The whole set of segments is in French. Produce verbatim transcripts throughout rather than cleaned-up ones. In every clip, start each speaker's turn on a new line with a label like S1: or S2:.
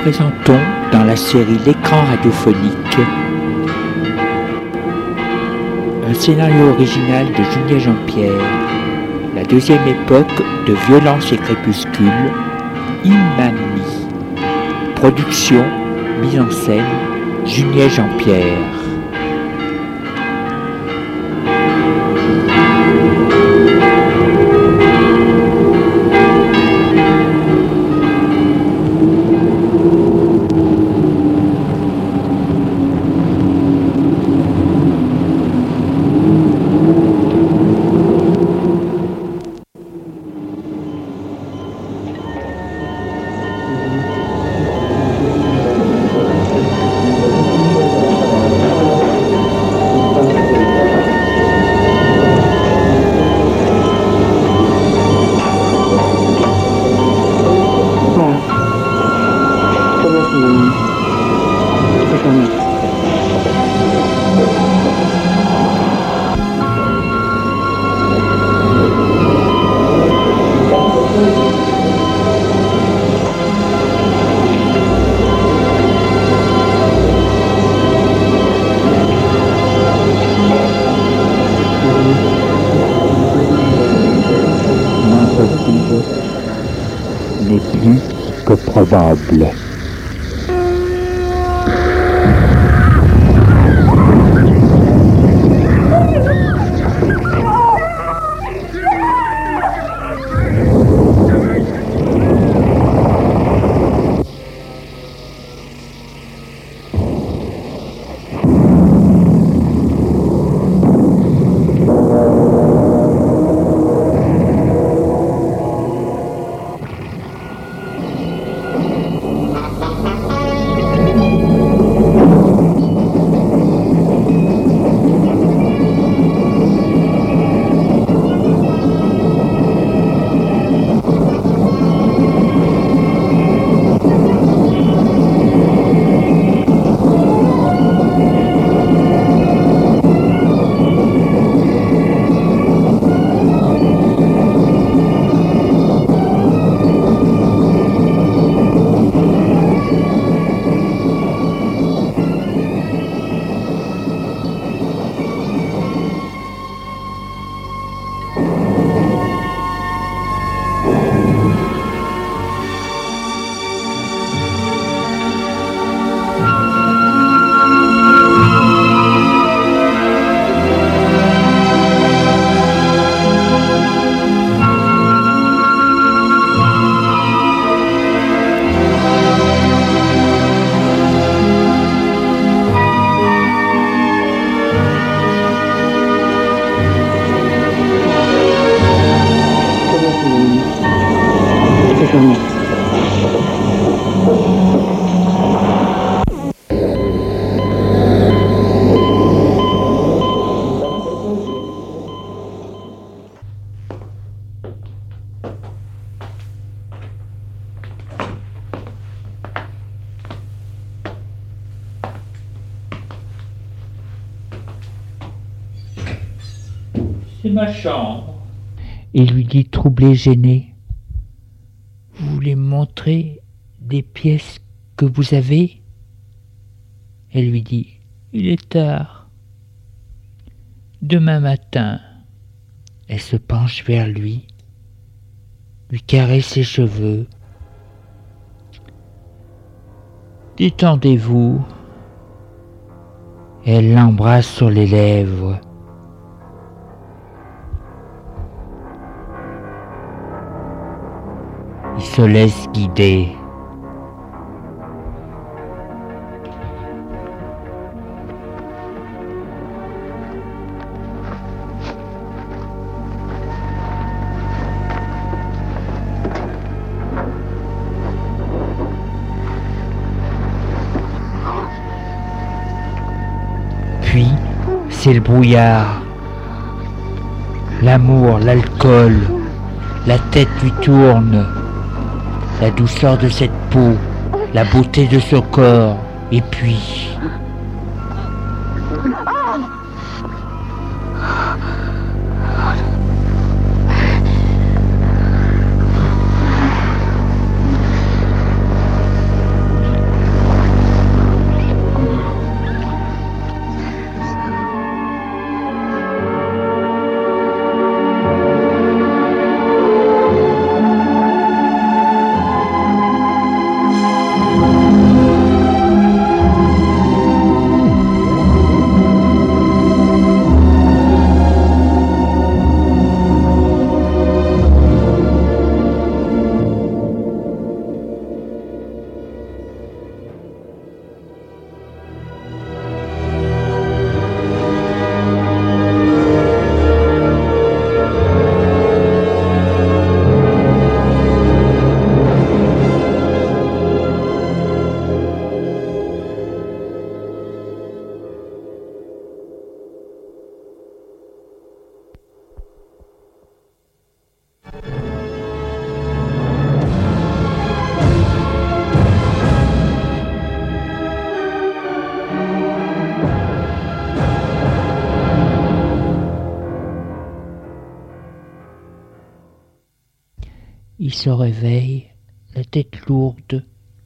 S1: présentons dans la série L'écran radiophonique un scénario original de Julien Jean-Pierre, la deuxième époque de Violence et Crépuscule, Imami. Production, mise en scène, Julien Jean-Pierre.
S2: N'est plus que probable.
S1: C'est ma chambre.
S2: Il lui dit troublé, gêné. Vous voulez me montrer des pièces que vous avez? Elle lui dit, il est tard. Demain matin. Elle se penche vers lui, lui caresse ses cheveux. Détendez-vous. Elle l'embrasse sur les lèvres. Il se laisse guider. Puis, c'est le brouillard. L'amour, l'alcool, la tête lui tourne. La douceur de cette peau, la beauté de ce corps, et puis... Il se réveille, la tête lourde.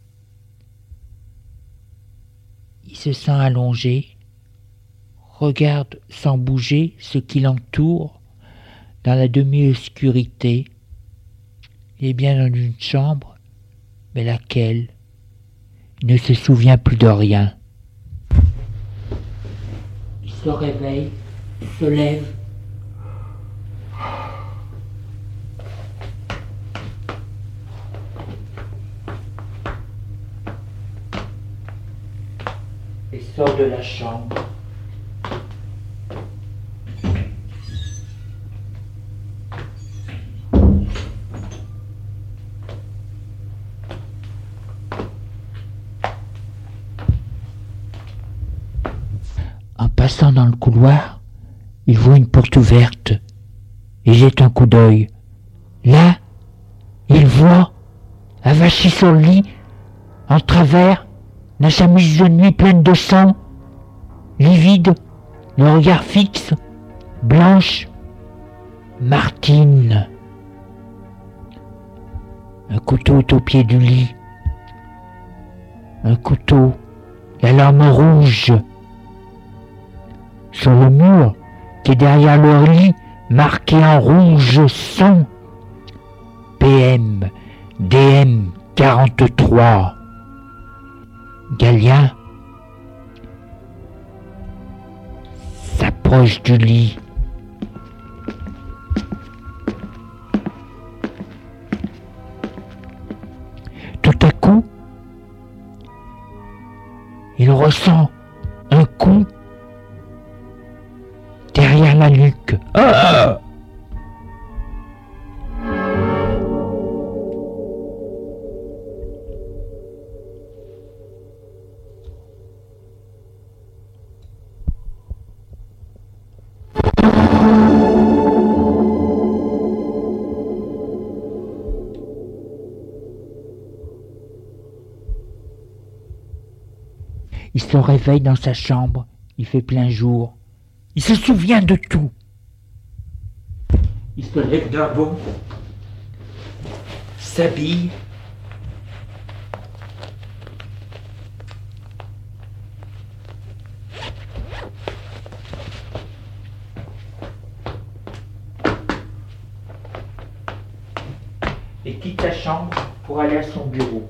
S2: Il se sent allongé, regarde sans bouger ce qui l'entoure dans la demi-obscurité. Il est bien dans une chambre, mais laquelle? Il ne se souvient plus de rien. Il se réveille, se lève. Et sort de la chambre. En passant dans le couloir, il voit une porte ouverte et jette un coup d'œil. Là, il voit, avachi sur le lit, en travers, la chemise de nuit pleine de sang, livide, le regard fixe, blanche, Martine. Un couteau est au pied du lit. Un couteau, la lame rouge. Sur le mur, qui est derrière le lit, marqué en rouge sang. P M, D M quarante-trois. Galien s'approche du lit. Tout à coup, il ressent un coup derrière la nuque. Ah! Il se réveille dans sa chambre, il fait plein jour. Il se souvient de tout. Il se lève d'un bond, s'habille, et quitte sa chambre pour aller à son bureau.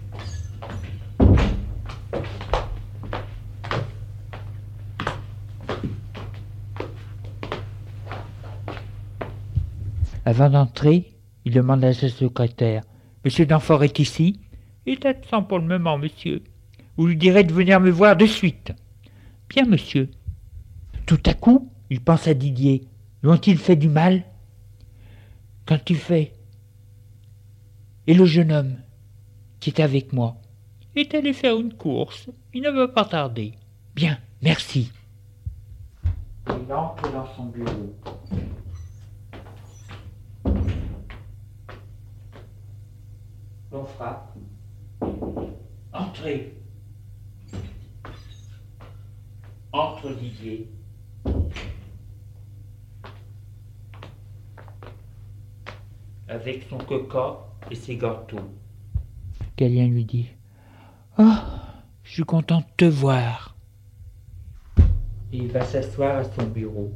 S2: Avant d'entrer, il demande à sa secrétaire. « Monsieur Danfort est ici ?»« Il est absent pour le moment, monsieur. Vous lui direz de venir me voir de suite. »« Bien, monsieur. » Tout à coup, il pense à Didier. Lui ont-ils fait du mal? Quand il fait. Et le jeune homme qui est avec moi est allé faire une course. Il ne va pas tarder. Bien, merci. Il entre dans son bureau. On frappe. Entrez. Entre Didier. Avec son coca et ses gâteaux. Galien lui dit. Oh, je suis content de te voir. Et il va s'asseoir à son bureau.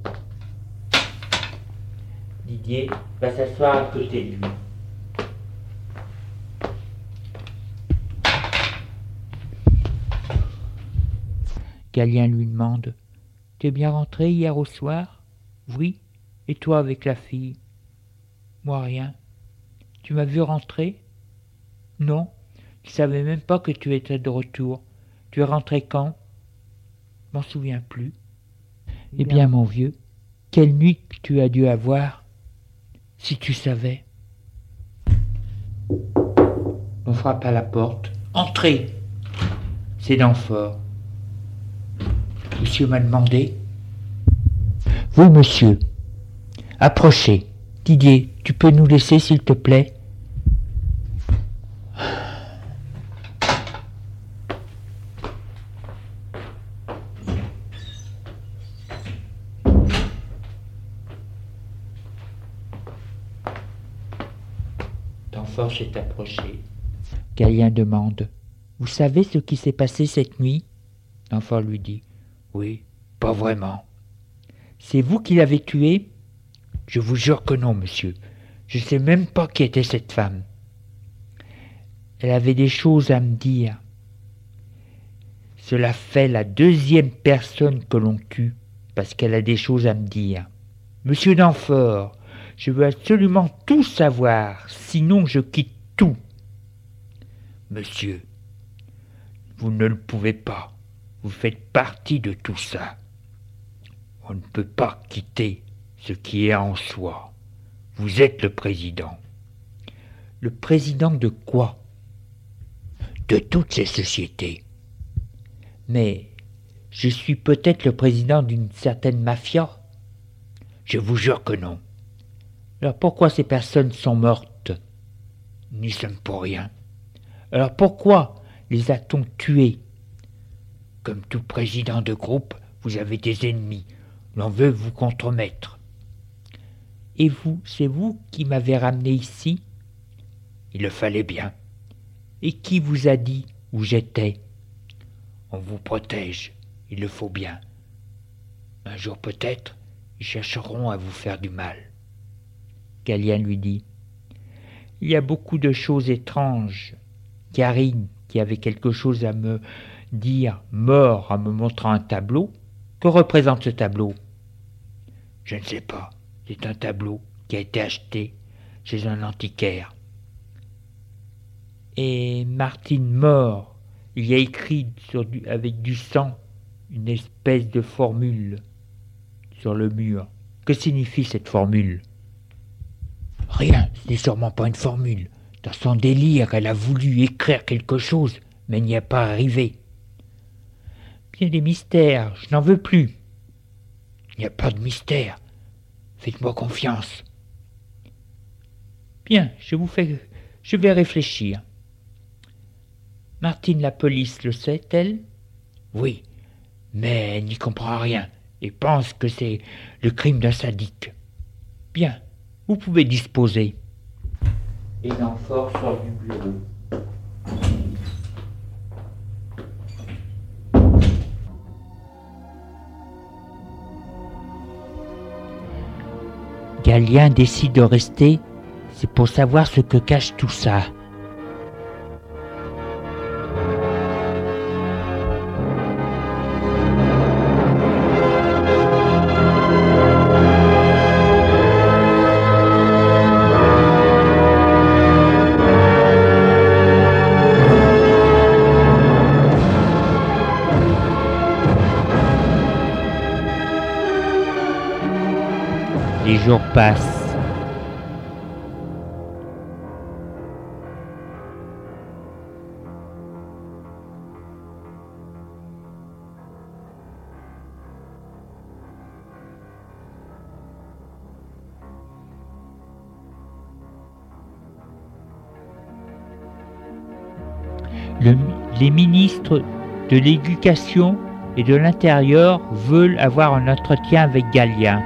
S2: Didier va s'asseoir à côté de lui. Galien lui demande « T'es bien rentré hier au soir ?»« Oui. Et toi avec la fille ?»« Moi rien. Tu m'as vu rentrer ?»« Non. Je savais même pas que tu étais de retour. Tu es rentré quand ?»« Je m'en souviens plus. »« Eh bien, mon vieux, quelle nuit que tu as dû avoir, si tu savais. » On frappe à la porte. « Entrez !» C'est Danfort. Monsieur m'a demandé. Oui, monsieur. Approchez. Didier, tu peux nous laisser, s'il te plaît? Danfort s'est approché. Galien demande « Vous savez ce qui s'est passé cette nuit ?» Danfort lui dit « Oui, pas vraiment. »« C'est vous qui l'avez tué ?»« Je vous jure que non, monsieur. Je ne sais même pas qui était cette femme. Elle avait des choses à me dire. Cela fait la deuxième personne que l'on tue parce qu'elle a des choses à me dire. Monsieur Danfort, je veux absolument tout savoir, sinon je quitte tout. » « Monsieur, vous ne le pouvez pas. Vous faites partie de tout ça. On ne peut pas quitter ce qui est en soi. Vous êtes le président. »« Le président de quoi ?»« De toutes ces sociétés. »« Mais je suis peut-être le président d'une certaine mafia. »« Je vous jure que non. »« Alors pourquoi ces personnes sont mortes ? » ?»« N'y sommes pour rien. » « Alors pourquoi les a-t-on tués ? » ?»« Comme tout président de groupe, vous avez des ennemis. L'on veut vous contremettre. »« Et vous, c'est vous qui m'avez ramené ici ? » ?»« Il le fallait bien. »« Et qui vous a dit où j'étais ? » ?»« On vous protège, il le faut bien. Un jour peut-être, ils chercheront à vous faire du mal. » Galien lui dit « Il y a beaucoup de choses étranges. Karine, qui avait quelque chose à me dire, mort en me montrant un tableau. Que représente ce tableau ? » ?»« Je ne sais pas. C'est un tableau qui a été acheté chez un antiquaire. » »« Et Martine mort, il y a écrit sur du, avec du sang une espèce de formule sur le mur. Que signifie cette formule ? » ?»« Rien, ce n'est sûrement pas une formule. Dans son délire, elle a voulu écrire quelque chose, mais n'y est pas arrivée. »« Bien des mystères, je n'en veux plus. »« Il n'y a pas de mystère. Faites-moi confiance. »« Bien, je vous fais, je vais réfléchir. »« Martine la police le sait-elle ? » ?»« Oui, mais elle n'y comprend rien et pense que c'est le crime d'un sadique. »« Bien, vous pouvez disposer. » Et Danfort sort du bureau. Galien décide de rester, c'est pour savoir ce que cache tout ça. Les jours passent. Le, les ministres de l'Éducation et de l'Intérieur veulent avoir un entretien avec Galien.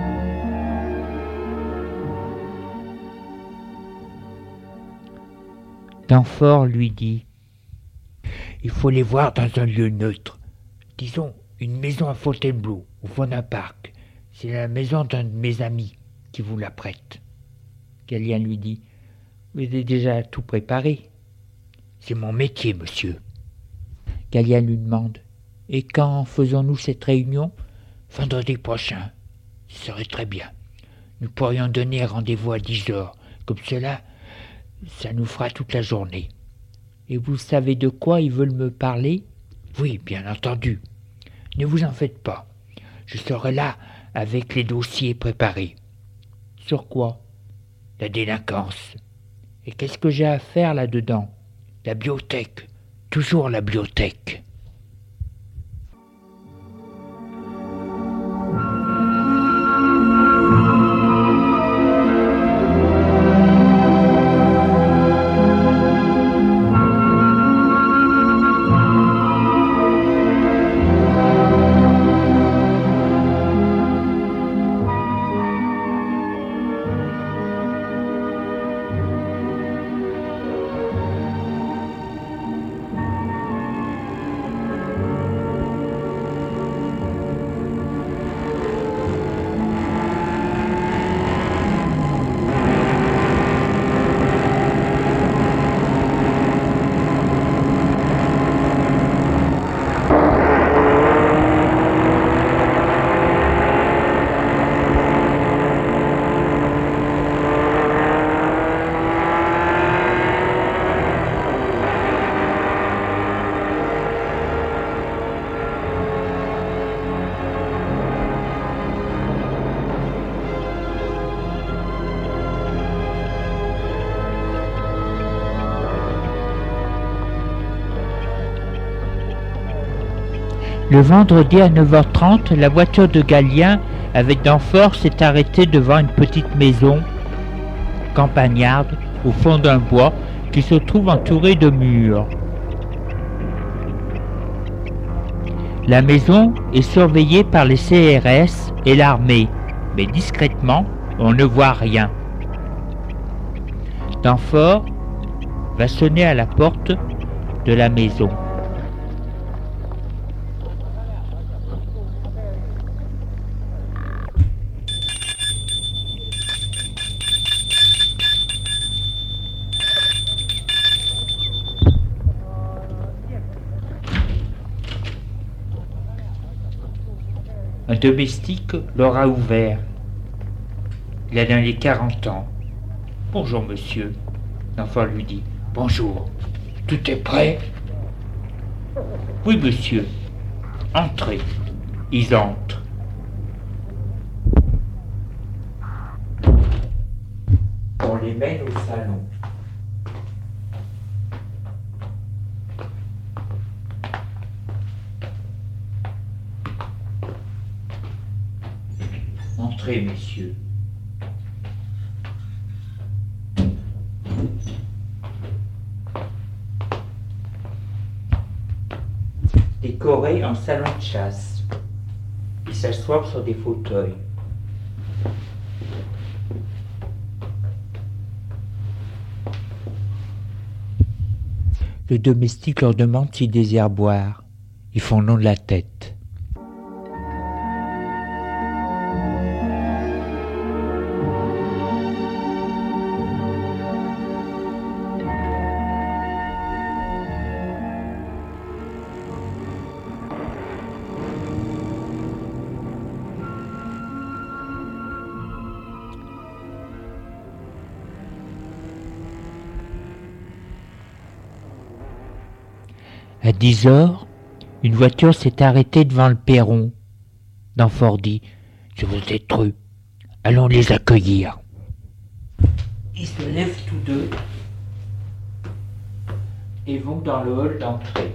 S2: Danfort lui dit « Il faut les voir dans un lieu neutre. Disons, une maison à Fontainebleau, au fond d'un parc. C'est la maison d'un de mes amis qui vous la prête. » Galien lui dit « Vous avez déjà tout préparé. »« C'est mon métier, monsieur. » Galien lui demande « Et quand faisons-nous cette réunion ?»« Vendredi prochain. Ce serait très bien. Nous pourrions donner rendez-vous à dix heures. Comme cela, ça nous fera toute la journée. »« Et vous savez de quoi ils veulent me parler ?»« Oui, bien entendu. Ne vous en faites pas. Je serai là avec les dossiers préparés. »« Sur quoi ?»« La délinquance. »« Et qu'est-ce que j'ai à faire là-dedans ?»« La bibliothèque. Toujours la bibliothèque. » Le vendredi à neuf heures trente, la voiture de Gallien avec Danfort s'est arrêtée devant une petite maison campagnarde au fond d'un bois qui se trouve entouré de murs. La maison est surveillée par les C R S et l'armée, mais discrètement, on ne voit rien. Danfort va sonner à la porte de la maison. Un domestique leur a ouvert. Il a dans les quarante ans. « Bonjour, monsieur. » Danfort lui dit. « Bonjour. Tout est prêt ?»« Oui, monsieur. Entrez. » Ils entrent. On les mène au salon. Entrez, messieurs. Décoré en salon de chasse. Ils s'assoient sur des fauteuils. Le domestique leur demande s'ils désirent boire. Ils font non de la tête. À dix heures, une voiture s'est arrêtée devant le perron. Danfort dit « Je vous ai cru. Allons les accueillir. » Ils se lèvent tous deux et vont dans le hall d'entrée.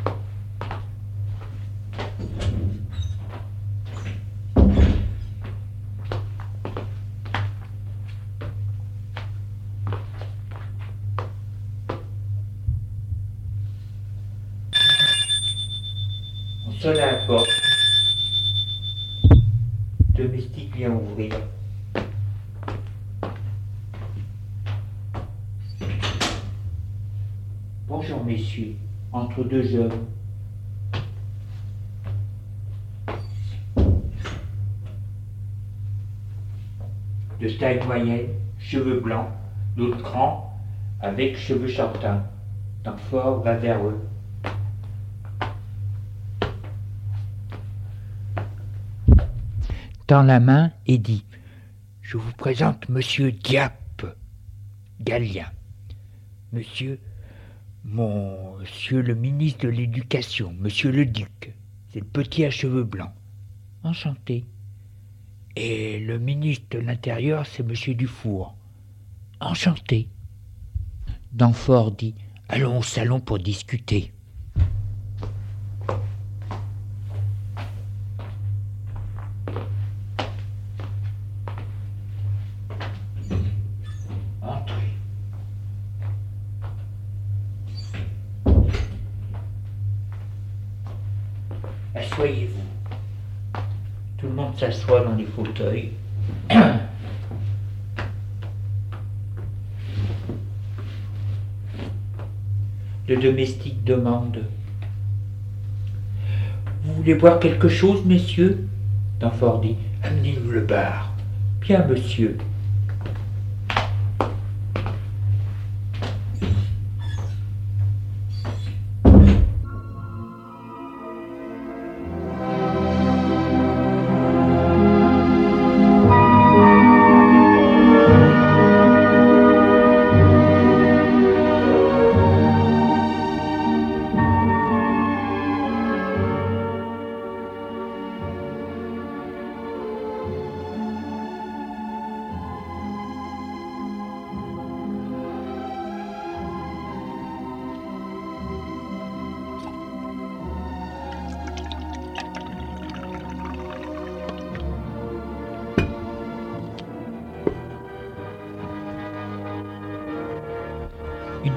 S2: On sonne à la porte. Le domestique vient ouvrir. Bonjour messieurs, entre deux jeunes. De taille moyenne, cheveux blancs, l'autre grand, avec cheveux châtains. Danfort va vers eux. Tend la main et dit « Je vous présente Monsieur Diap, Gallien. Monsieur, Monsieur le ministre de l'Éducation, Monsieur le Duc, c'est le petit à cheveux blancs. Enchanté. Et le ministre de l'Intérieur, c'est Monsieur Dufour. Enchanté. » Danfort dit « Allons au salon pour discuter. » Asseyez-vous. Tout le monde s'assoit dans les fauteuils. Le domestique demande « Vous voulez boire quelque chose, messieurs ?» Danfort dit « Amenez-nous le bar. »« Bien, monsieur. »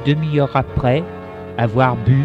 S2: demi-heure après avoir bu.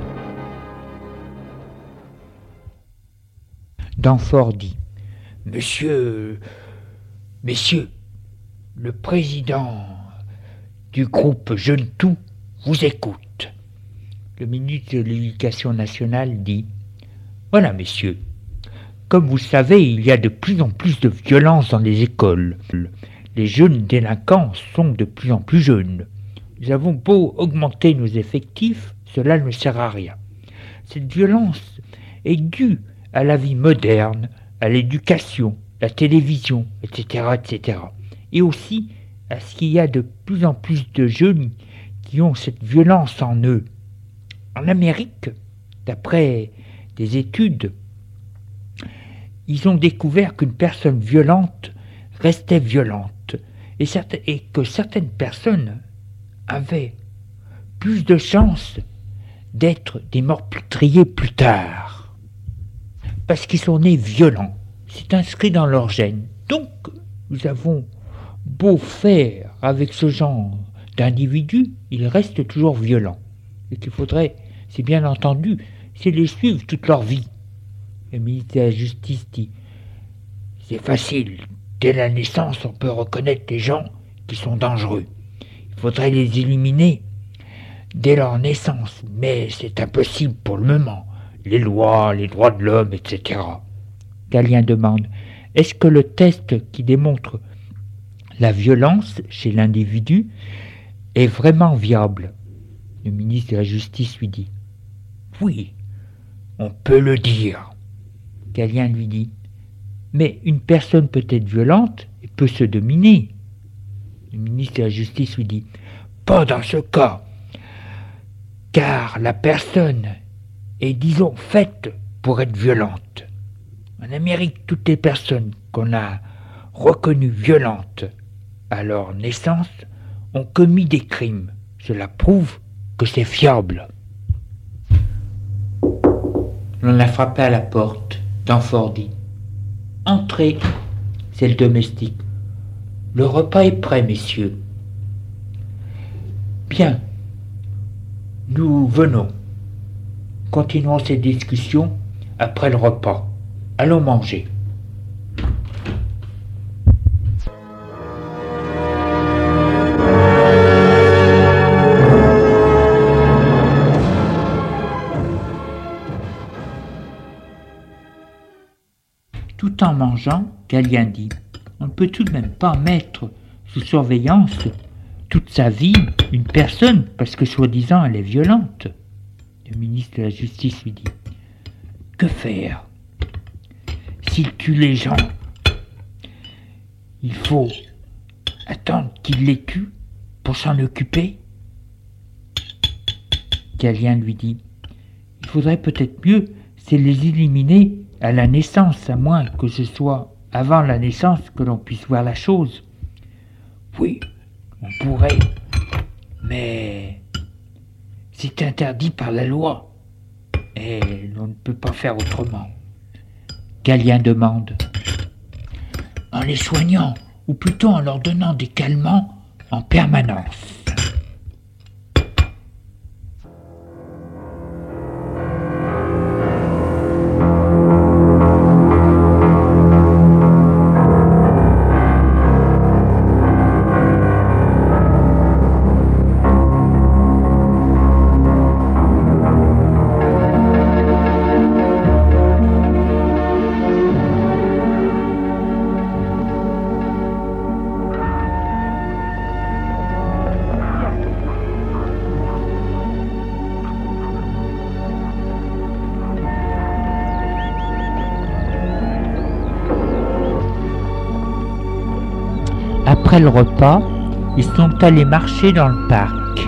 S2: Danfort dit : « Monsieur, messieurs, le président du groupe Jeune Tout vous écoute. » Le ministre de l'Éducation nationale dit : « Voilà, messieurs, comme vous le savez, il y a de plus en plus de violence dans les écoles. Les jeunes délinquants sont de plus en plus jeunes. Nous avons beau augmenter nos effectifs, cela ne sert à rien. Cette violence est due à la vie moderne, à l'éducation, la télévision, et cetera, et cetera. Et aussi à ce qu'il y a de plus en plus de jeunes qui ont cette violence en eux. En Amérique, d'après des études, ils ont découvert qu'une personne violente restait violente et, certes, et que certaines personnes avaient plus de chances d'être des meurtriers plus tard parce qu'ils sont nés violents. C'est inscrit dans leur gène. Donc, nous avons beau faire avec ce genre d'individus, ils restent toujours violents. Et qu'il faudrait, c'est bien entendu, c'est les suivre toute leur vie. Le ministre de la Justice dit : c'est facile, dès la naissance, on peut reconnaître les gens qui sont dangereux. Il faudrait les éliminer dès leur naissance, mais c'est impossible pour le moment. Les lois, les droits de l'homme, et cetera. Galien demande : est-ce que le test qui démontre la violence chez l'individu est vraiment viable ? Le ministre de la Justice lui dit : oui, on peut le dire. Galien lui dit : mais une personne peut être violente et peut se dominer. Le ministre de la Justice lui dit : pas dans ce cas, car la personne est, disons, faite pour être violente. En Amérique, toutes les personnes qu'on a reconnues violentes à leur naissance ont commis des crimes. Cela prouve que c'est fiable. On a frappé à la porte. Danfort dit : entrez, c'est le domestique. Le repas est prêt, messieurs. Bien, nous venons. Continuons cette discussion après le repas. Allons manger. Tout en mangeant, Galien dit : on ne peut tout de même pas mettre sous surveillance toute sa vie une personne parce que soi-disant elle est violente. Le ministre de la Justice lui dit : que faire ? S'il tue les gens, il faut attendre qu'il les tue pour s'en occuper. Galien lui dit : il faudrait peut-être mieux, c'est les éliminer à la naissance, à moins que ce soit avant la naissance que l'on puisse voir la chose. Oui, on pourrait, mais c'est interdit par la loi, et l'on ne peut pas faire autrement. Galien demande : en les soignant, ou plutôt en leur donnant des calmants en permanence. Après le repas, ils sont allés marcher dans le parc.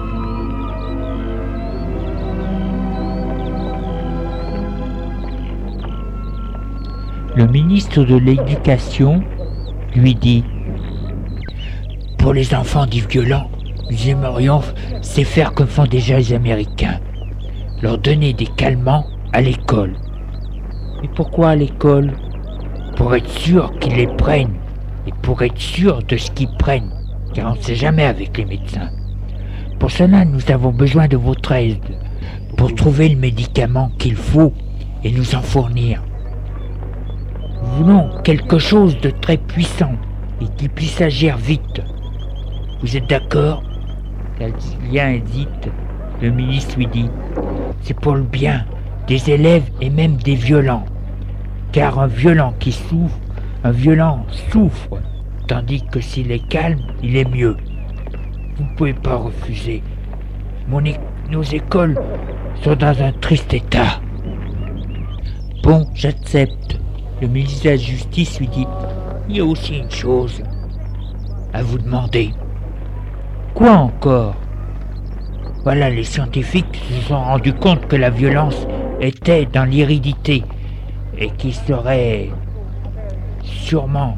S2: Le ministre de l'Éducation lui dit : pour les enfants dits violents, nous aimerions c'est faire comme font déjà les Américains, leur donner des calmants à l'école. Et pourquoi à l'école ? Pour être sûr qu'ils les prennent. Et pour être sûr de ce qu'ils prennent, car on ne sait jamais avec les médecins.
S1: Pour cela, nous avons besoin de votre aide pour trouver le médicament qu'il faut et nous en fournir. Nous voulons quelque chose de très puissant et qui puisse agir vite. Vous êtes d'accord?
S2: Galien hésite. Le ministre lui dit:
S1: C'est pour le bien des élèves et même des violents. Car un violent qui souffre, un violent souffre, tandis que s'il est calme, il est mieux. Vous ne pouvez pas refuser. Mon é- nos écoles sont dans un triste état.
S2: Bon, j'accepte. Le ministre de la Justice lui dit:
S1: Il y a aussi une chose à vous demander.
S2: Quoi encore?
S1: Voilà, les scientifiques se sont rendus compte que la violence était dans l'hérédité et qu'il serait sûrement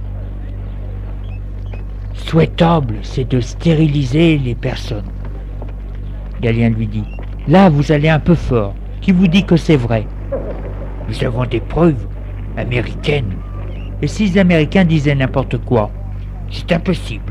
S1: souhaitable, c'est de stériliser les personnes.
S2: Galien lui dit: Là, vous allez un peu fort. Qui vous dit que c'est vrai?
S1: Nous avons des preuves américaines.
S2: Et si les Américains disaient n'importe quoi?
S1: C'est impossible.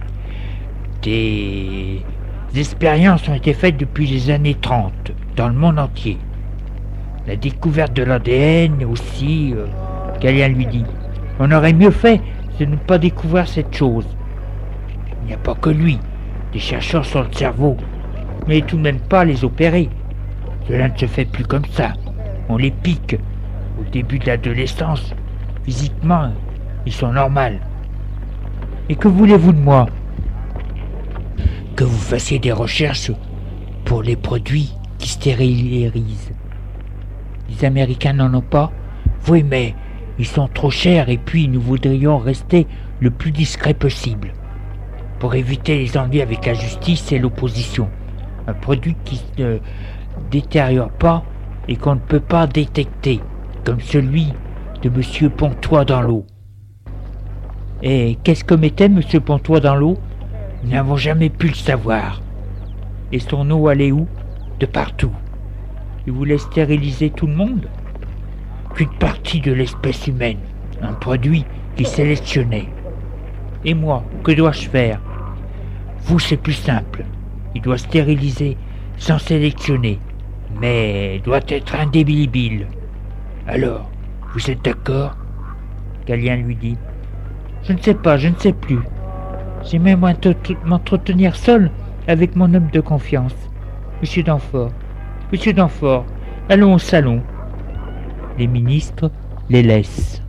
S1: Des expériences ont été faites depuis les années trente, dans le monde entier. La découverte de l'A D N aussi... Euh...
S2: Galien lui dit: On aurait mieux fait de ne pas découvrir cette chose.
S1: Il n'y a pas que lui, des chercheurs sur le cerveau.
S2: Mais tout de même pas les opérer.
S1: Cela ne se fait plus comme ça. On les pique. Au début de l'adolescence, physiquement, ils sont normaux.
S2: Et que voulez-vous de moi?
S1: Que vous fassiez des recherches pour les produits qui stérilisent.
S2: Les Américains n'en ont pas?
S1: Oui, mais ils sont trop chers et puis nous voudrions rester le plus discret possible pour éviter les ennuis avec la justice et l'opposition. Un produit qui ne détériore pas et qu'on ne peut pas détecter, comme celui de Monsieur Pontois dans l'eau.
S2: Et qu'est-ce que mettait Monsieur Pontois dans l'eau?
S1: Nous n'avons jamais pu le savoir.
S2: Et son eau allait où?
S1: De partout.
S2: Il voulait stériliser tout le monde?
S1: Qu'une partie de l'espèce humaine, un produit qu'il sélectionnait.
S2: Et moi, que dois-je faire?
S1: Vous, c'est plus simple. Il doit stériliser sans sélectionner, mais doit être indélébile. Alors, vous êtes d'accord?
S2: Galien lui dit: Je ne sais pas, je ne sais plus. J'aimerais m'entretenir seul avec mon homme de confiance, Monsieur Danfort. Monsieur Danfort, allons au salon. Les ministres les laissent.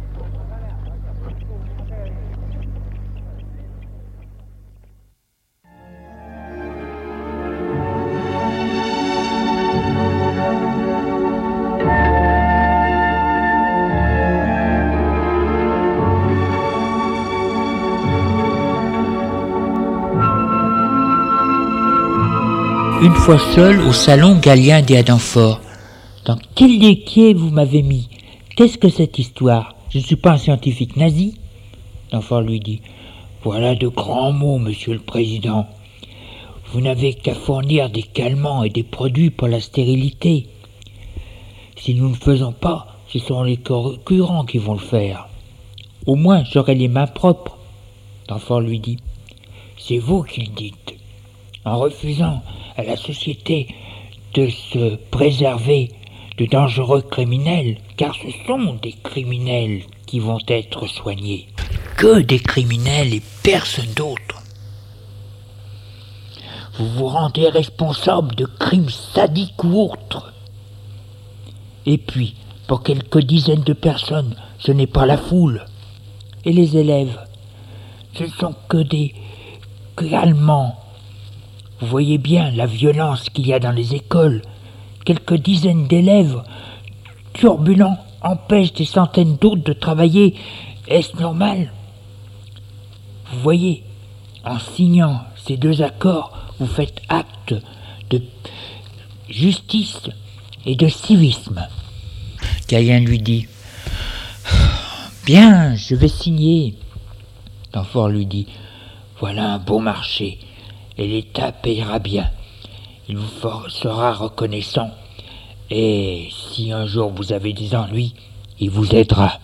S1: Une fois seul au salon, Galien dit à Danfort: Dans quel équier vous m'avez mis? Qu'est-ce que cette histoire? Je ne suis pas un scientifique nazi. Danfort lui dit: Voilà de grands mots, monsieur le président. Vous n'avez qu'à fournir des calmants et des produits pour la stérilité. Si nous ne le faisons pas, ce sont les concurrents qui vont le faire.
S2: Au moins, j'aurai les mains propres.
S1: Danfort lui dit: C'est vous qui le dites. En refusant à la société de se préserver de dangereux criminels, car ce sont des criminels qui vont être soignés. Que des criminels et personne d'autre. Vous vous rendez responsable de crimes sadiques ou autres. Et puis, pour quelques dizaines de personnes, ce n'est pas la foule. Et les élèves, ce ne sont que des calmants. Vous voyez bien la violence qu'il y a dans les écoles. Quelques dizaines d'élèves turbulents empêchent des centaines d'autres de travailler. Est-ce normal? Vous voyez, en signant ces deux accords, vous faites acte de justice et de civisme. Galien lui dit: Bien, je vais signer. Danfort lui dit: Voilà un bon marché. Et l'État payera bien. Il vous sera reconnaissant. Et si un jour vous avez des ennuis, il vous aidera.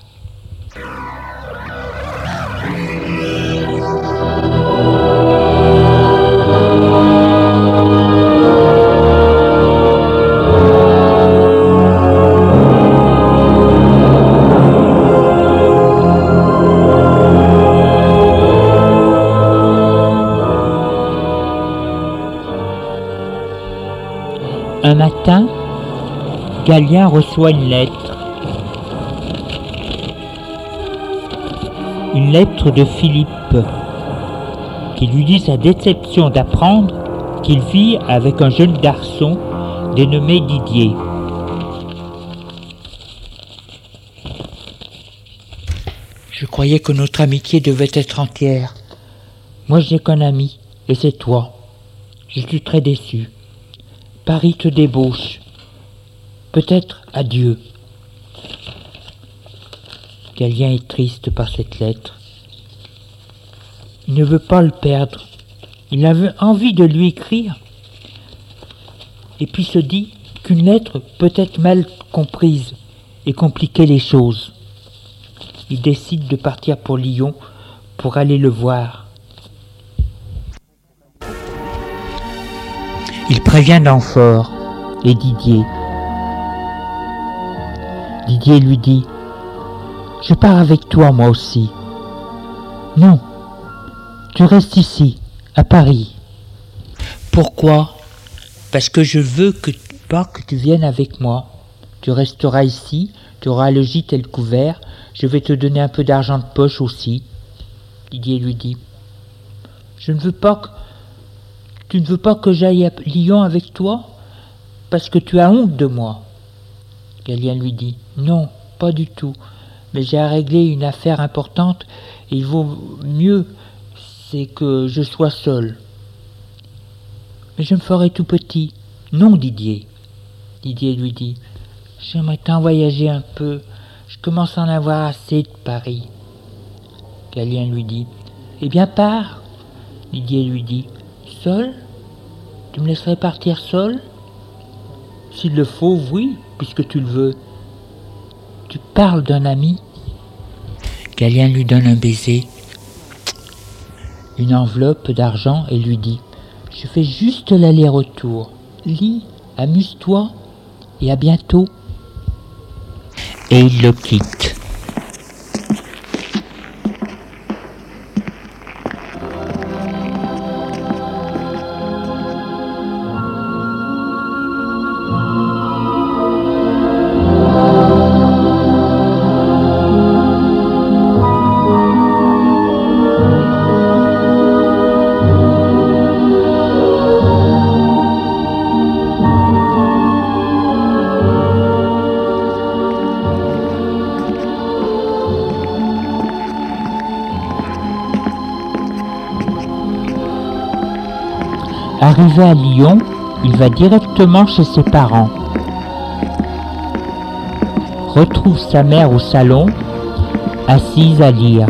S1: matin, Galien reçoit une lettre. Une lettre de Philippe qui lui dit sa déception d'apprendre qu'il vit avec un jeune garçon dénommé Didier. Je croyais que notre amitié devait être entière. Moi je n'ai qu'un ami, et c'est toi. Je suis très déçu. Paris te débauche. Peut-être adieu. Galien est triste par cette lettre. Il ne veut pas le perdre. Il avait envie de lui écrire. Et puis se dit qu'une lettre peut être mal comprise et compliquer les choses. Il décide de partir pour Lyon pour aller le voir. Il prévient Danfort et Didier. Didier lui dit « Je pars avec toi, moi aussi. »« Non, tu restes ici, à Paris. »« Pourquoi ? Parce que je veux que, pas que tu viennes avec moi. Tu resteras ici, tu auras le gîte et le couvert. Je vais te donner un peu d'argent de poche aussi. » Didier lui dit « Je ne veux pas que... Tu ne veux pas que j'aille à Lyon avec toi parce que tu as honte de moi. » Galien lui dit « Non, pas du tout, mais j'ai à régler une affaire importante et il vaut mieux c'est que je sois seul. »« Mais je me ferai tout petit. »« Non, Didier. » Didier lui dit « J'aimerais tant voyager un peu, je commence à en avoir assez de Paris. » Galien lui dit « Eh bien, pars. » Didier lui dit « Seul ? Tu me laisserais partir seul ? » « S'il le faut, oui, puisque tu le veux. »« Tu parles d'un ami ?» Galien lui donne un baiser, une enveloppe d'argent et lui dit « Je fais juste l'aller-retour. Lis, amuse-toi et à bientôt. » Et il le quitte. Arrivé à Lyon, il va directement chez ses parents. Retrouve sa mère au salon, assise à lire.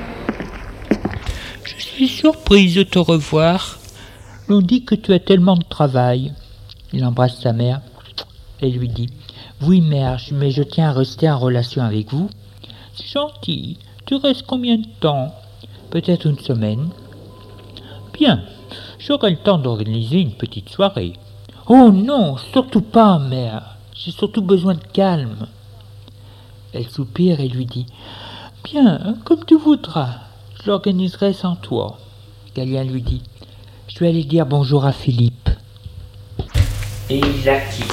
S1: « Je suis surprise de te revoir. L'on dit que tu as tellement de travail. » Il embrasse sa mère et lui dit « Oui, mère, mais je tiens à rester en relation avec vous. »« C'est gentil. Tu restes combien de temps ? Peut-être une semaine. »« Bien. J'aurai le temps d'organiser une petite soirée. »« Oh non, surtout pas, mère. J'ai surtout besoin de calme. » Elle soupire et lui dit « Bien, comme tu voudras. Je l'organiserai sans toi. » Galien lui dit « Je vais aller dire bonjour à Philippe. » Et il la quitte.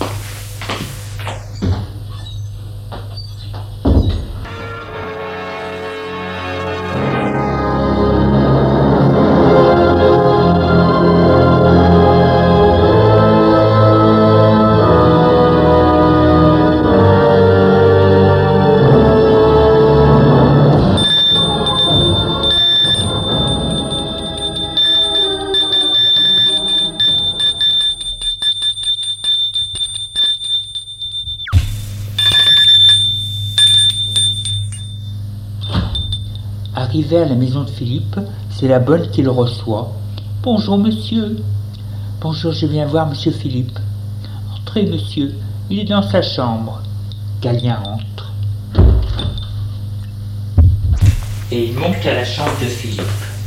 S1: Arrivé à la maison de Philippe, c'est la bonne qui le reçoit. « Bonjour, monsieur. »« Bonjour, je viens voir monsieur Philippe. »« Entrez, monsieur, il est dans sa chambre. » Galien entre. Et il monte à la chambre de Philippe.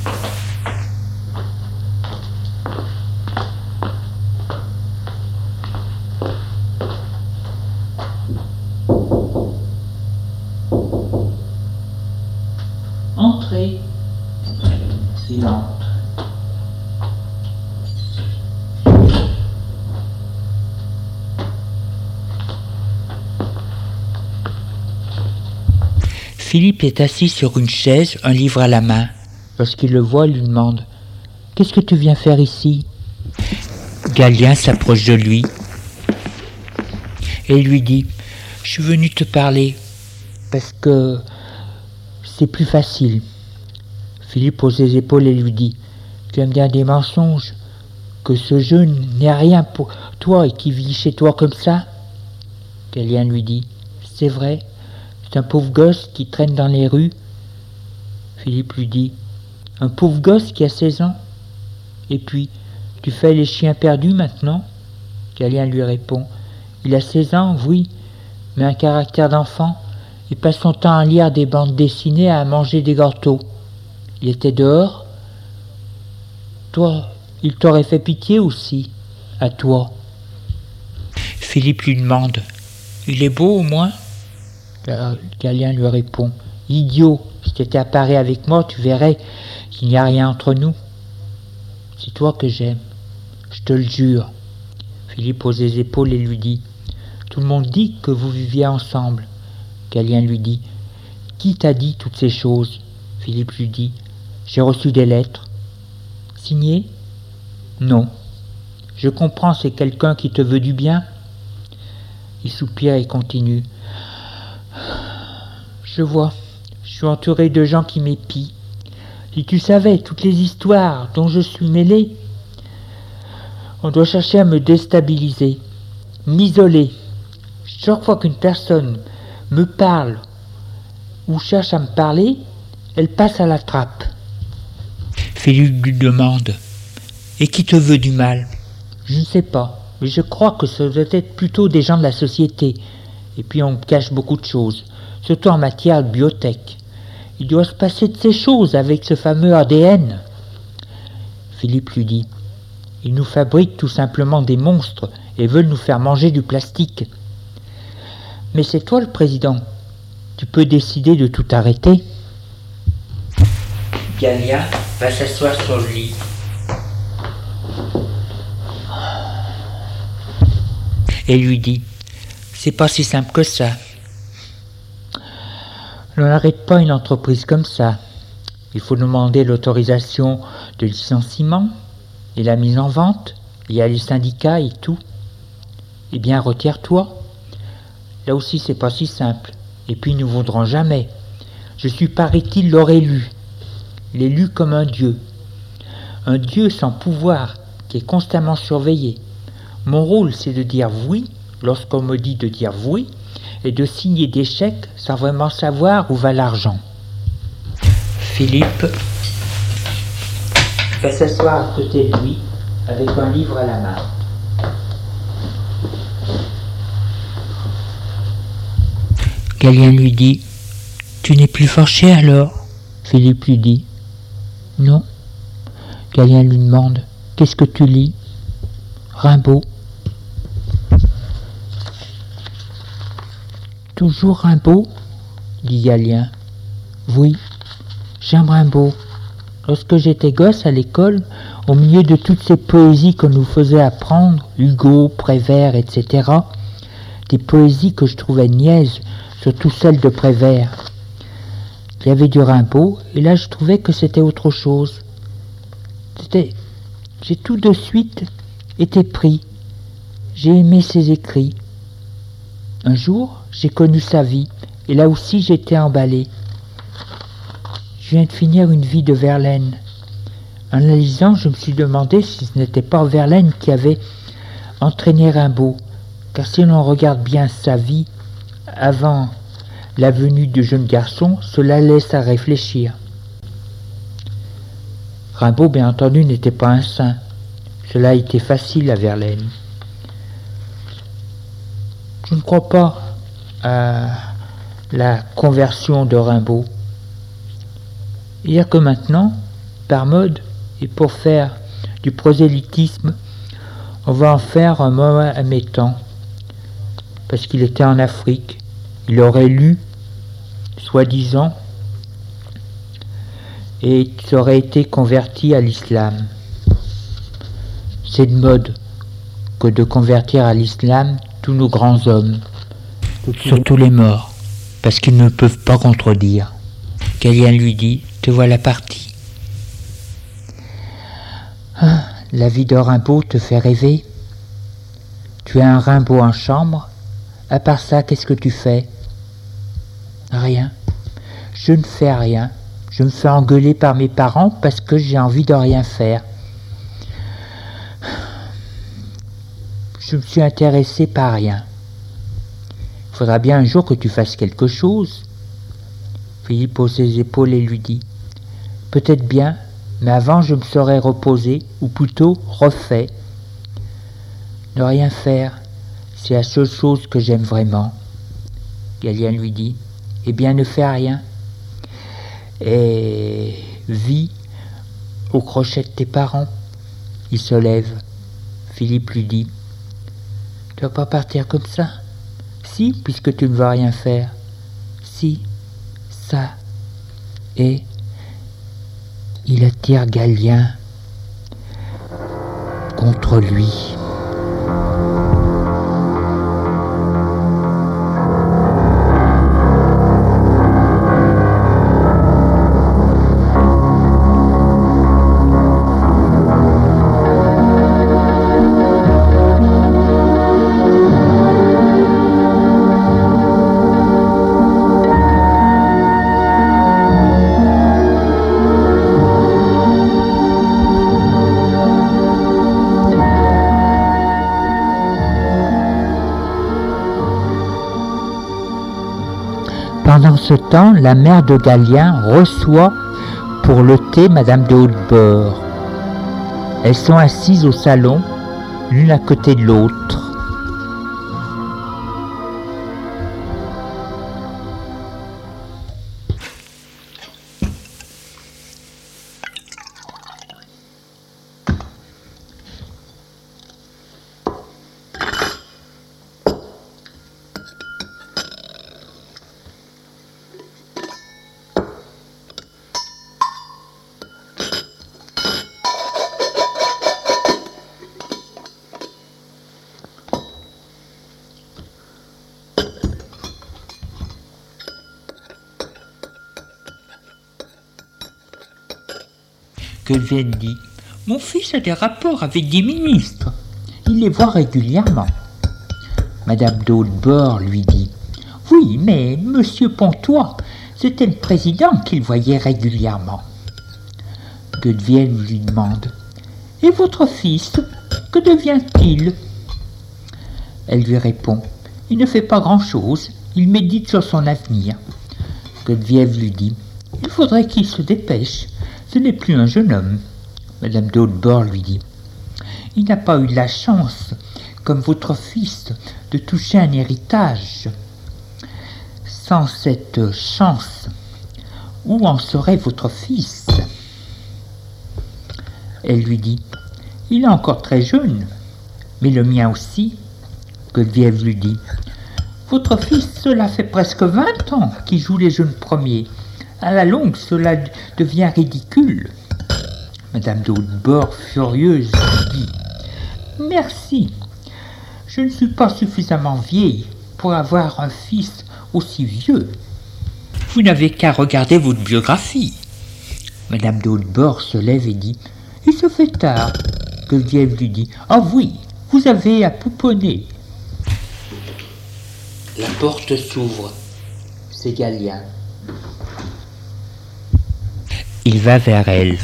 S1: Entrez. Il entre.
S2: Philippe est assis sur une chaise, un livre à la main. Lorsqu'il le voit, il lui demande « Qu'est-ce que tu viens faire ici ?» Galien s'approche de lui et lui dit « Je suis venu te parler parce que c'est plus facile. » Philippe pose les épaules et lui dit « Tu aimes bien des mensonges, que ce jeu n'est rien pour toi et qui vit chez toi comme ça ?» Galien lui dit « C'est vrai, c'est un pauvre gosse qui traîne dans les rues. » Philippe lui dit « Un pauvre gosse qui a seize ans? Et puis, tu fais les chiens perdus maintenant ?» Galien lui répond « Il a seize ans, oui, mais un caractère d'enfant. Il passe son temps à lire des bandes dessinées, à manger des gâteaux. Il était dehors. Toi, il t'aurait fait pitié aussi, à toi. » Philippe lui demande « Il est beau au moins ?» Galien lui répond « Idiot, si tu étais à Paris avec moi, tu verrais qu'il n'y a rien entre nous. C'est toi que j'aime, je te le jure. » Philippe pose les épaules et lui dit « Tout le monde dit que vous viviez ensemble. » Galien lui dit « Qui t'a dit toutes ces choses ?» Philippe lui dit « J'ai reçu des lettres. » « Signées ? » ?»« Non. »« Je comprends, c'est quelqu'un qui te veut du bien. » Il soupire et continue. « Je vois, je suis entouré de gens qui m'épient. Si tu savais toutes les histoires dont je suis mêlé, on doit chercher à me déstabiliser, m'isoler. Chaque fois qu'une personne me parle ou cherche à me parler, elle passe à la trappe. » Philippe lui demande « Et qui te veut du mal ?» « Je ne sais pas, mais je crois que ce doit être plutôt des gens de la société. Et puis on me cache beaucoup de choses, surtout en matière de biotech. Il doit se passer de ces choses avec ce fameux A D N. » Philippe lui dit « Ils nous fabriquent tout simplement des monstres et veulent nous faire manger du plastique. Mais c'est toi le président, tu peux décider de tout arrêter. » Galien va s'asseoir sur le lit. Et lui dit « C'est pas si simple que ça. On n'arrête pas une entreprise comme ça. Il faut demander l'autorisation de licenciement et la mise en vente. Il y a les syndicats et tout. Eh bien, retire-toi. Là aussi, c'est pas si simple. Et puis, ils ne voudront jamais. Je suis, paraît-il, leur élu. L'élu comme un dieu. Un dieu sans pouvoir, qui est constamment surveillé. Mon rôle, c'est de dire oui, lorsqu'on me dit de dire oui, et de signer des chèques sans vraiment savoir où va l'argent. » Philippe va s'asseoir à côté de lui, avec un livre à la main. Galien lui dit « Tu n'es plus fâché alors ?» Philippe lui dit « Non. » Galien lui demande « Qu'est-ce que tu lis ?»« Rimbaud. » « Toujours Rimbaud ?» dit Galien. « Oui, j'aime Rimbaud. Lorsque j'étais gosse à l'école, au milieu de toutes ces poésies qu'on nous faisait apprendre, Hugo, Prévert, et cetera, des poésies que je trouvais niaises, surtout celles de Prévert. Il y avait du Rimbaud, et là je trouvais que c'était autre chose. C'était... J'ai tout de suite été pris. J'ai aimé ses écrits. Un jour, j'ai connu sa vie, et là aussi j'étais emballé. Je viens de finir une vie de Verlaine. En la lisant, je me suis demandé si ce n'était pas Verlaine qui avait entraîné Rimbaud, car si l'on regarde bien sa vie avant la venue du jeune garçon, cela laisse à réfléchir. Rimbaud, bien entendu, n'était pas un saint. Cela a été facile à Verlaine. Je ne crois pas à la conversion de Rimbaud. Il y a que maintenant, par mode, et pour faire du prosélytisme, on va en faire un Mahométan. Parce qu'il était en Afrique, il aurait lu, soi-disant, et il aurait été converti à l'islam. C'est de mode que de convertir à l'islam tous nos grands hommes, surtout les morts. parce qu'ils ne peuvent pas contredire. Galien lui dit, te voilà parti. Ah, la vie de Rimbaud te fait rêver. Tu as un Rimbaud en chambre. À part ça, qu'est-ce que tu fais? Rien. Je ne fais rien. Je me fais engueuler par mes parents parce que j'ai envie de rien faire. Je me suis intéressé par rien. Il faudra bien un jour que tu fasses quelque chose. Philippe hausse ses épaules et lui dit, peut-être bien, mais avant je me serais reposé, ou plutôt refait. Ne rien faire, c'est la seule chose que j'aime vraiment. Galien lui dit, eh bien ne fais rien. Et vis au crochet de tes parents. Il se lève. Philippe lui dit, tu vas pas partir comme ça? Si, puisque tu ne vas rien faire. Si, ça. Et il attire Galien contre lui. Pendant ce temps, la mère de Galien reçoit pour le thé Madame de Hautebord. Elles sont assises au salon, l'une à côté de l'autre. Gueneviève dit, mon fils a des rapports avec des ministres. Il les voit régulièrement. Madame de Hautebord lui dit, oui, mais Monsieur Pontois, c'était le président qu'il voyait régulièrement. Gueneviève lui demande, et votre fils, que devient-il? Elle lui répond, il ne fait pas grand-chose, il médite sur son avenir. Gueneviève lui dit, il faudrait qu'il se dépêche. Ce n'est plus un jeune homme. Madame de Hautebord lui dit, il n'a pas eu la chance, comme votre fils, de toucher un héritage. Sans cette chance, où en serait votre fils? Elle lui dit, il est encore très jeune, mais le mien aussi. Gueneviève lui dit, votre fils, cela fait presque vingt ans qu'il joue les jeunes premiers. À la longue, cela devient ridicule. Madame de Hautebord, furieuse, dit, merci, je ne suis pas suffisamment vieille pour avoir un fils aussi vieux. Vous n'avez qu'à regarder votre biographie. Madame de Hautebord se lève et dit, il se fait tard. Gueneviève lui dit, ah oui, vous avez à pouponner. La porte s'ouvre. C'est Galien. Il va vers elle.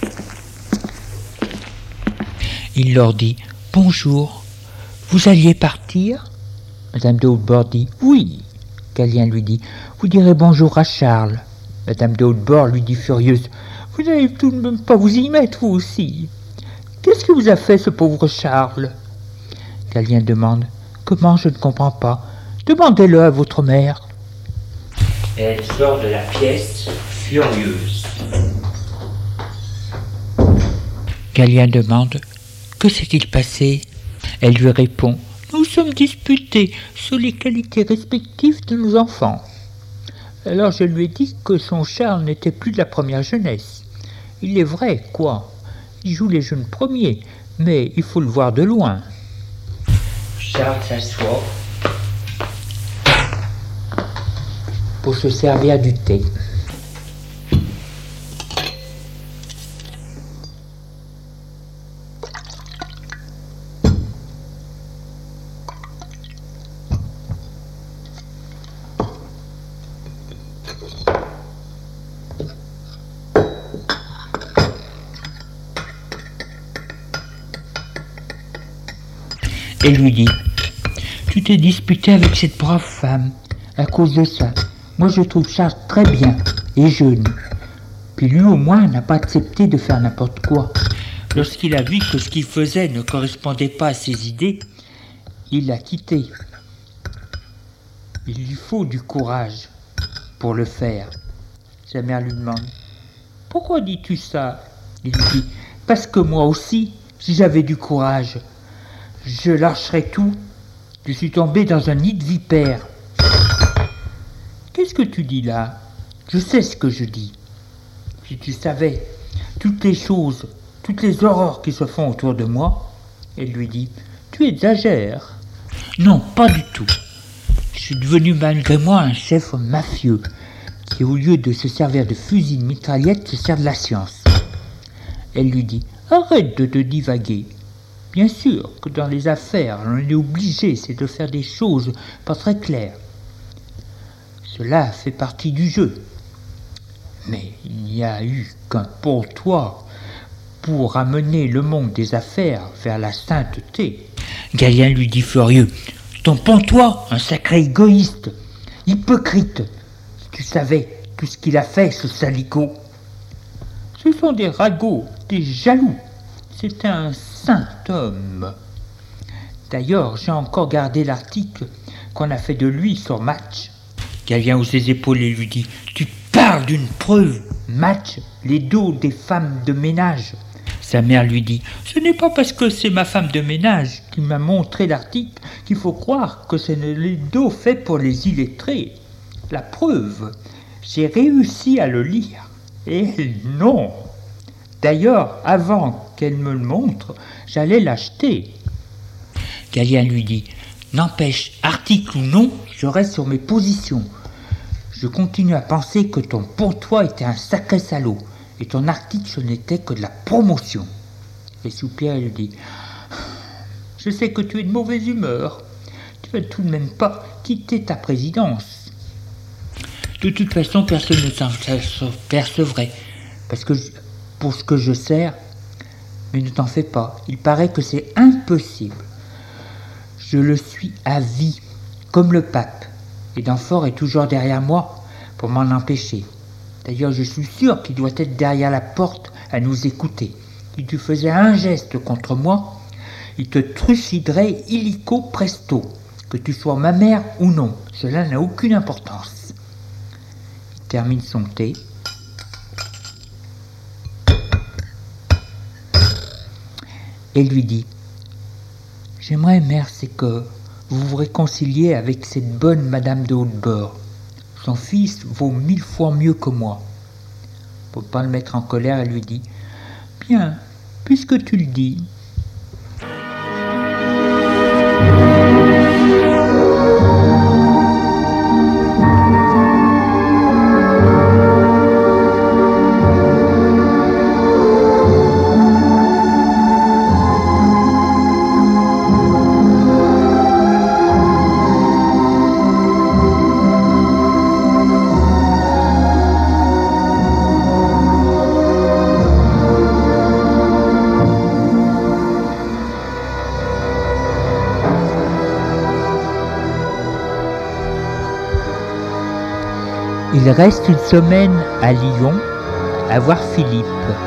S2: Il leur dit « Bonjour, vous alliez partir ?» Madame de Hautebord dit « Oui. » Galien lui dit « Vous direz bonjour à Charles. » Madame de Hautebord lui dit furieuse « Vous n'allez tout de même pas vous y mettre, vous aussi. Qu'est-ce que vous a fait, ce pauvre Charles ?» Galien demande « Comment, je ne comprends pas. Demandez-le à votre mère. » Elle sort de la pièce, furieuse. Galien demande « Que s'est-il passé ?» Elle lui répond « Nous sommes disputés sur les qualités respectives de nos enfants. » Alors je lui ai dit que son Charles n'était plus de la première jeunesse. Il est vrai, quoi. Il joue les jeunes premiers, mais il faut le voir de loin. Charles s'assoit. pour se servir du thé. Et lui dit: tu t'es disputé avec cette brave femme à cause de ça. Moi je trouve Charles très bien et jeune. Puis lui au moins n'a pas accepté de faire n'importe quoi. Lorsqu'il a vu que ce qu'il faisait ne correspondait pas à ses idées, il l'a quitté. Il lui faut du courage pour le faire. Sa mère lui demande: pourquoi dis-tu ça? Il lui dit: parce que moi aussi, si j'avais du courage, je lâcherais tout. Je suis tombé dans un nid de vipères. Qu'est-ce que tu dis là? Je sais ce que je dis. Si tu savais toutes les choses, toutes les horreurs qui se font autour de moi. Elle lui dit: tu exagères. Non, pas du tout. Je suis devenu malgré moi un chef mafieux qui, au lieu de se servir de fusil de mitraillette, se sert de la science. Elle lui dit: arrête de te divaguer. Bien sûr que dans les affaires, on est obligé, c'est de faire des choses pas très claires. Cela fait partie du jeu. Mais il n'y a eu qu'un pontoir pour amener le monde des affaires vers la sainteté. Galien lui dit furieux: ton pontoir, un sacré égoïste, hypocrite. Si tu savais tout ce qu'il a fait, ce salico. Ce sont des ragots, des jaloux. C'est un saint homme. D'ailleurs, j'ai encore gardé l'article qu'on a fait de lui sur Match. Galien hausse ses épaules et lui dit: tu parles d'une preuve? Match, les dos des femmes de ménage. Sa mère lui dit: ce n'est pas parce que c'est ma femme de ménage qui m'a montré l'article qu'il faut croire que c'est les dos faits pour les illettrés. La preuve, j'ai réussi à le lire. Et non. D'ailleurs, avant qu'elle me le montre, j'allais l'acheter. Galien lui dit: n'empêche, article ou non, je reste sur mes positions. Je continue à penser que ton pontois était un sacré salaud, et ton article ce n'était que de la promotion. Et soupire et lui dit: je sais que tu es de mauvaise humeur. Tu vas tout de même pas quitter ta présidence. De toute façon, personne ne s'en percevrait, parce que je, pour ce que je sers, mais ne t'en fais pas, il paraît que c'est impossible. Je le suis à vie, comme le pape, et Danfort est toujours derrière moi pour m'en empêcher. D'ailleurs, je suis sûr qu'il doit être derrière la porte à nous écouter. Si tu faisais un geste contre moi, il te truciderait illico presto, que tu sois ma mère ou non. Cela n'a aucune importance. Il termine son thé. Et lui dit: j'aimerais, mère, c'est que vous vous réconciliez avec cette bonne Madame de Hautebord. Son fils vaut mille fois mieux que moi. Pour ne pas le mettre en colère, elle lui dit: bien, puisque tu le dis. Il reste une semaine à Lyon à voir Philippe.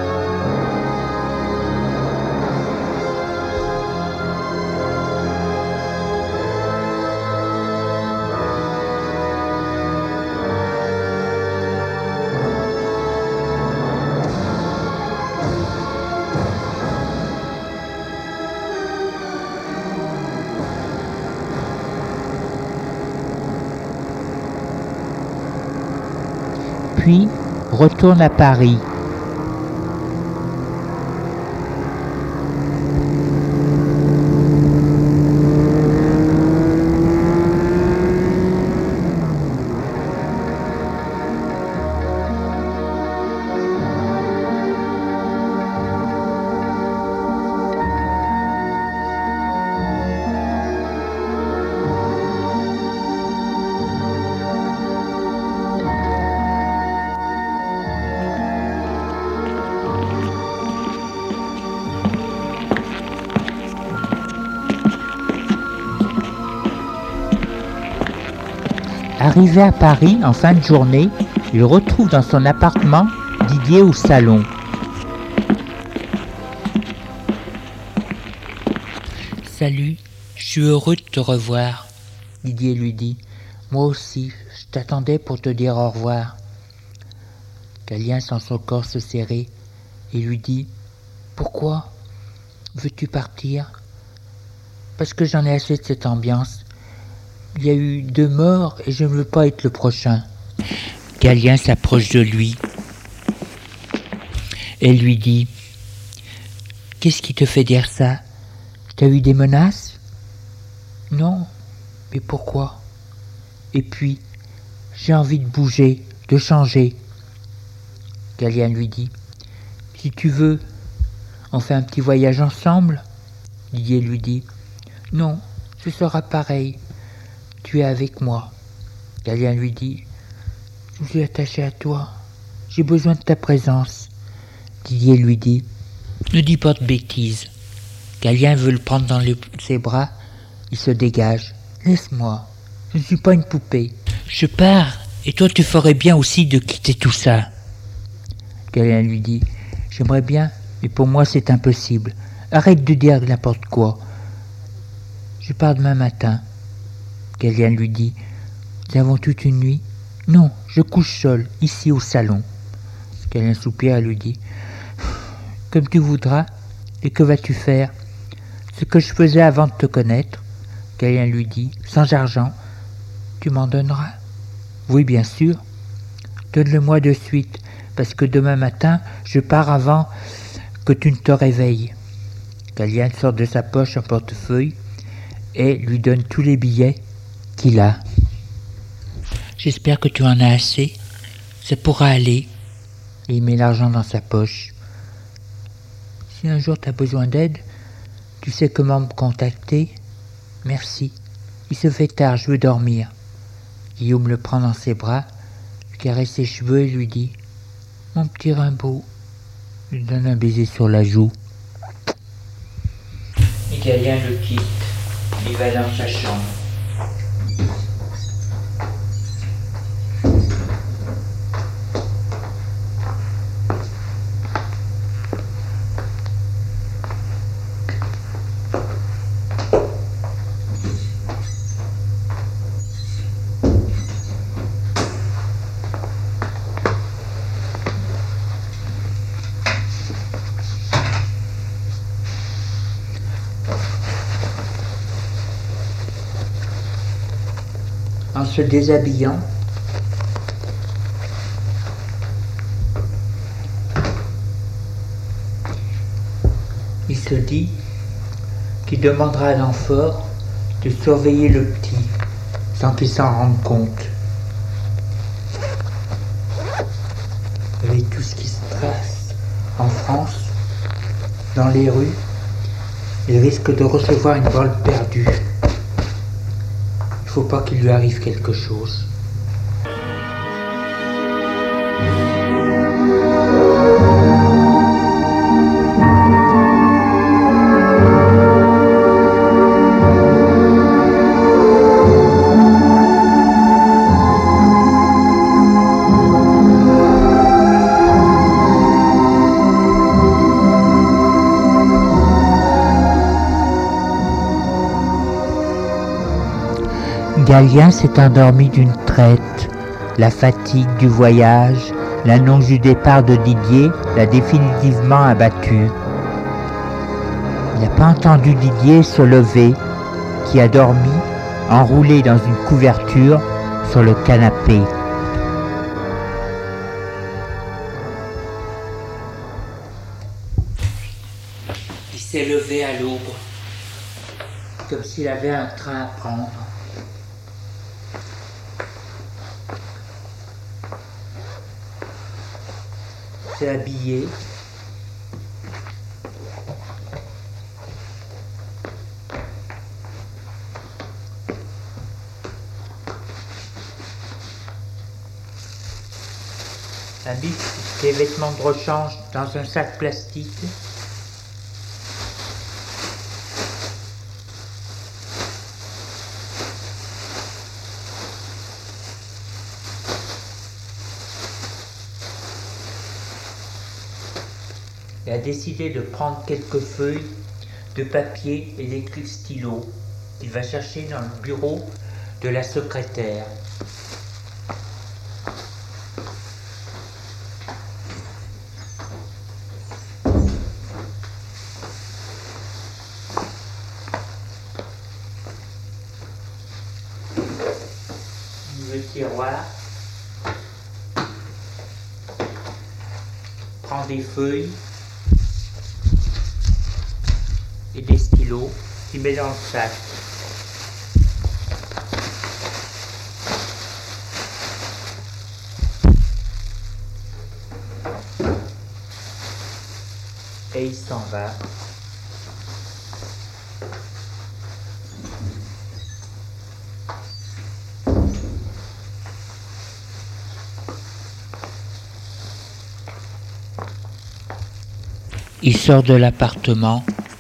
S2: Puis retourne à Paris. Arrivé à Paris en fin de journée, il retrouve dans son appartement Didier au salon.
S1: Salut, je suis heureux de te revoir.
S2: Didier lui dit. Moi aussi, je t'attendais pour te dire au revoir. Galien sent son corps se serrer et lui dit. Pourquoi veux-tu partir? Parce que j'en ai assez de cette ambiance. Il y a eu deux morts et je ne veux pas être le prochain.
S1: Galien s'approche de lui et lui dit. Qu'est-ce qui te fait dire ça?
S2: T'as eu des menaces? Non, mais pourquoi? Et puis, j'ai envie de bouger, de changer. Galien lui dit. Si tu veux, on fait un petit voyage ensemble? Didier lui dit. Non, ce sera pareil. Tu es avec moi. Galien lui dit. Je suis attaché à toi. J'ai besoin de ta présence. Didier lui dit.
S1: Ne dis pas de bêtises. Galien veut le prendre dans le...
S2: ses bras. Il se dégage. Laisse-moi. Je ne suis pas une poupée.
S1: Je pars, et toi tu ferais bien aussi de quitter tout ça.
S2: Galien lui dit. J'aimerais bien, mais pour moi c'est impossible. Arrête de dire n'importe quoi. Je pars demain matin. Galien lui dit. Nous avons toute une nuit? Non, je couche seul, ici au salon. Galien soupire et lui dit. Comme tu voudras, et que vas-tu faire? Ce que je faisais avant de te connaître. Galien lui dit. Sans argent. Tu m'en donneras? Oui, bien sûr. Donne-le-moi de suite, parce que demain matin, je pars avant que tu ne te réveilles. Galien sort de sa poche un portefeuille et lui donne tous les billets qu'il a.
S1: J'espère que tu en as assez. Ça pourra aller.
S2: Et il met l'argent dans sa poche. Si un jour tu as besoin d'aide, tu sais comment me contacter? Merci. Il se fait tard, je veux dormir. Guillaume le prend dans ses bras, lui caresse ses cheveux et lui dit « Mon petit Rimbaud », lui donne un baiser sur la joue.
S1: Et Galien le quitte. Il va dans sa chambre.
S2: En se déshabillant, il se dit qu'il demandera à l'enfort de surveiller le petit sans qu'il s'en rende compte. Avec tout ce qui se passe en France, dans les rues, il risque de recevoir une balle perdue. Il ne faut pas qu'il lui arrive quelque chose. Galien s'est endormi d'une traite. La fatigue du voyage, l'annonce du départ de Didier l'a définitivement abattu. Il n'a pas entendu Didier se lever, qui a dormi, enroulé dans une couverture, sur le canapé.
S1: Il s'est levé à l'aube,
S2: comme s'il avait un train à prendre. S'est habillé. A mis ses vêtements de rechange dans un sac plastique. et a décidé de prendre quelques feuilles de papier et des stylos qu'il va chercher dans le bureau de la secrétaire. Le tiroir, prend des feuilles et des stylos qu'il met dans le sac. Et il s'en va. Il sort de l'appartement.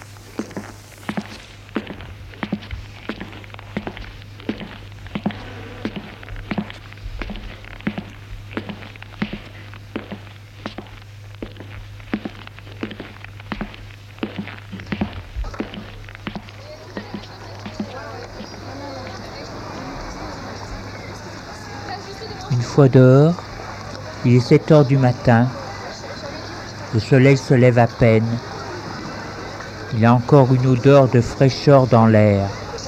S2: Une fois dehors, il est sept heures du matin. Le soleil se lève à peine. Il a encore une odeur de fraîcheur dans l'air.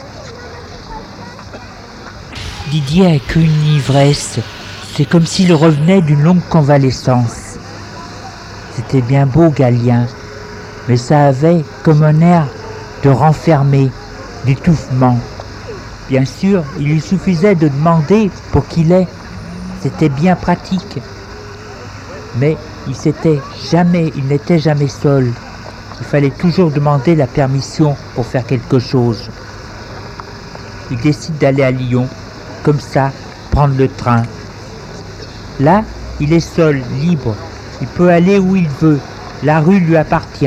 S2: Didier a qu'une ivresse. C'est comme s'il revenait d'une longue convalescence. C'était bien beau, Galien, mais ça avait comme un air de renfermé, d'étouffement. Bien sûr, il lui suffisait de demander pour qu'il ait. C'était bien pratique. Mais il s'était jamais, il n'était jamais seul. Il fallait toujours demander la permission pour faire quelque chose. Il décide d'aller à Lyon, comme ça, prendre le train. Là, il est seul, libre. Il peut aller où il veut. La rue lui appartient.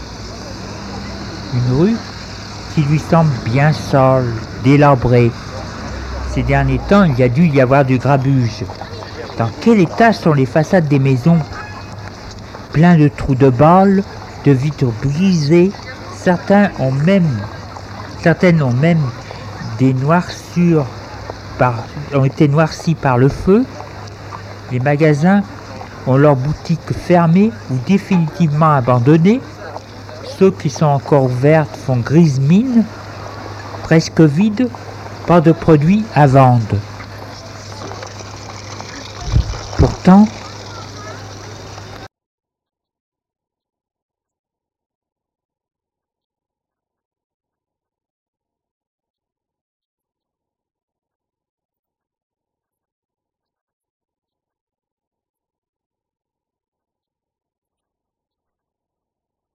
S2: Une rue qui lui semble bien sale, délabrée. Ces derniers temps, il y a dû y avoir du grabuge. Dans quel état sont les façades des maisons? Plein de trous de balles, de vitres brisées. Certains ont même, certaines ont même des noircures, par, ont été noircies par le feu. Les magasins ont leurs boutiques fermées ou définitivement abandonnées. Ceux qui sont encore ouverts font grise mine, presque vides, pas de produits à vendre. Pourtant,